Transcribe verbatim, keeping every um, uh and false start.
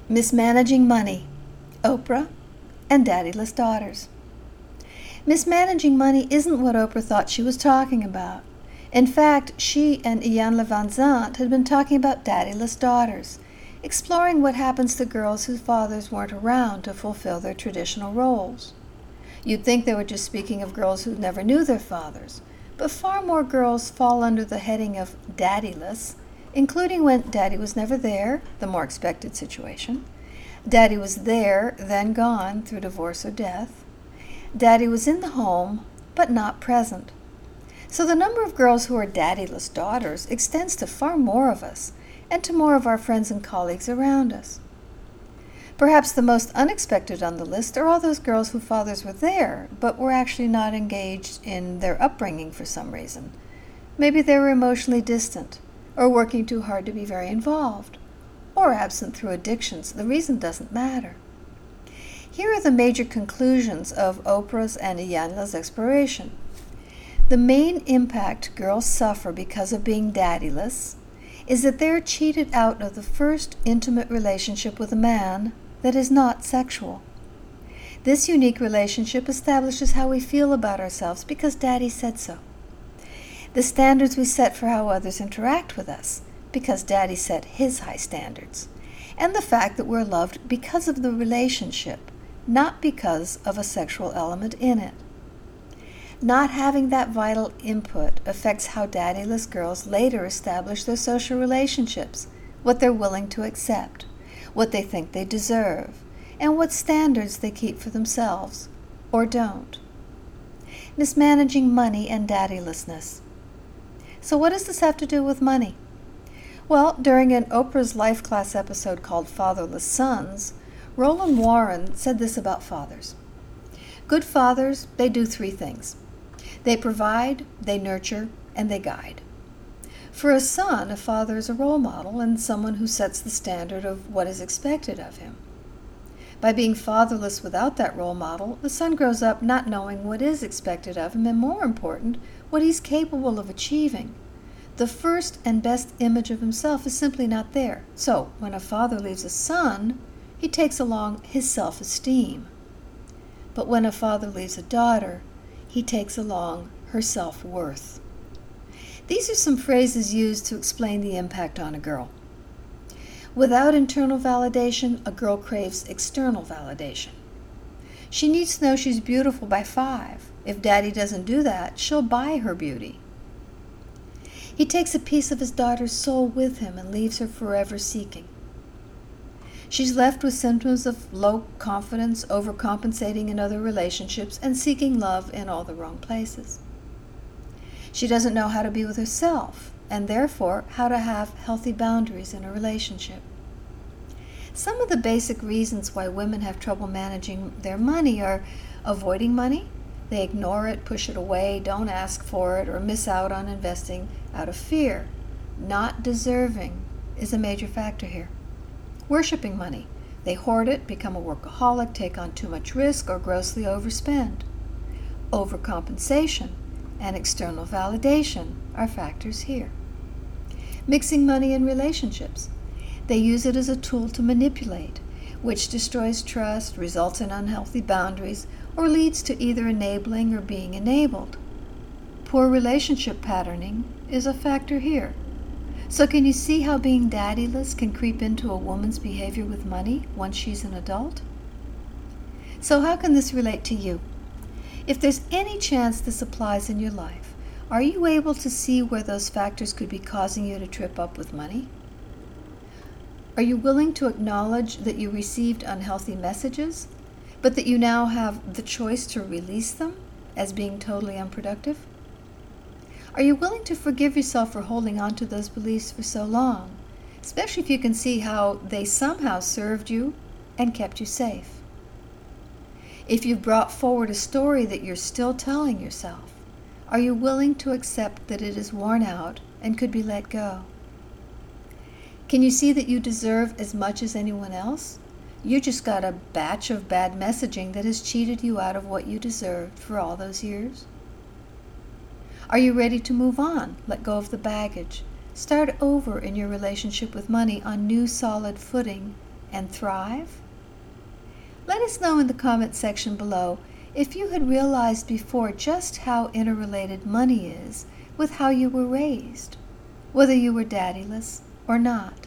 Mismanaging Money, Oprah and Daddyless Daughters. Mismanaging money isn't what Oprah thought she was talking about. In fact, she and Iyanla Vanzant had been talking about daddyless daughters, exploring what happens to girls whose fathers weren't around to fulfill their traditional roles. You'd think they were just speaking of girls who never knew their fathers, but far more girls fall under the heading of daddyless, including when daddy was never there, the more expected situation. Daddy was there, then gone through divorce or death. Daddy was in the home, but not present. So the number of girls who are daddyless daughters extends to far more of us, and to more of our friends and colleagues around us. Perhaps the most unexpected on the list are all those girls whose fathers were there, but were actually not engaged in their upbringing for some reason. Maybe they were emotionally distant, or working too hard to be very involved, or absent through addictions. The reason doesn't matter. Here are the major conclusions of Oprah's and Iyanla's exploration. The main impact girls suffer because of being daddyless is that they're cheated out of the first intimate relationship with a man that is not sexual. This unique relationship establishes how we feel about ourselves because daddy said so. The standards we set for how others interact with us, because daddy set his high standards, and the fact that we're loved because of the relationship, not because of a sexual element in it. Not having that vital input affects how daddyless girls later establish their social relationships, what they're willing to accept, what they think they deserve, and what standards they keep for themselves, or don't. Mismanaging money and daddylessness. So what does this have to do with money? Well, during an Oprah's Life Class episode called Fatherless Sons, Roland Warren said this about fathers. Good fathers, they do three things. They provide, they nurture, and they guide. For a son, a father is a role model and someone who sets the standard of what is expected of him. By being fatherless without that role model, the son grows up not knowing what is expected of him and, more important, what he's capable of achieving. The first and best image of himself is simply not there. So, when a father leaves a son, he takes along his self-esteem. But when a father leaves a daughter, he takes along her self-worth. These are some phrases used to explain the impact on a girl. Without internal validation, a girl craves external validation. She needs to know she's beautiful by five. If daddy doesn't do that, she'll buy her beauty. He takes a piece of his daughter's soul with him and leaves her forever seeking. She's left with symptoms of low confidence, overcompensating in other relationships, and seeking love in all the wrong places. She doesn't know how to be with herself, and therefore how to have healthy boundaries in a relationship. Some of the basic reasons why women have trouble managing their money are avoiding money. They ignore it, push it away, don't ask for it, or miss out on investing out of fear. Not deserving is a major factor here. Worshipping money. They hoard it, become a workaholic, take on too much risk, or grossly overspend. Overcompensation and external validation are factors here. Mixing money and relationships. They use it as a tool to manipulate, which destroys trust, results in unhealthy boundaries, or leads to either enabling or being enabled. Poor relationship patterning is a factor here. So can you see how being daddyless can creep into a woman's behavior with money once she's an adult? So how can this relate to you? If there's any chance this applies in your life, are you able to see where those factors could be causing you to trip up with money? Are you willing to acknowledge that you received unhealthy messages, but that you now have the choice to release them as being totally unproductive? Are you willing to forgive yourself for holding on to those beliefs for so long, especially if you can see how they somehow served you and kept you safe? If you've brought forward a story that you're still telling yourself, are you willing to accept that it is worn out and could be let go? Can you see that you deserve as much as anyone else? You just got a batch of bad messaging that has cheated you out of what you deserved for all those years. Are you ready to move on, let go of the baggage, start over in your relationship with money on new solid footing and thrive? Let us know in the comment section below if you had realized before just how interrelated money is with how you were raised, whether you were daddyless or not.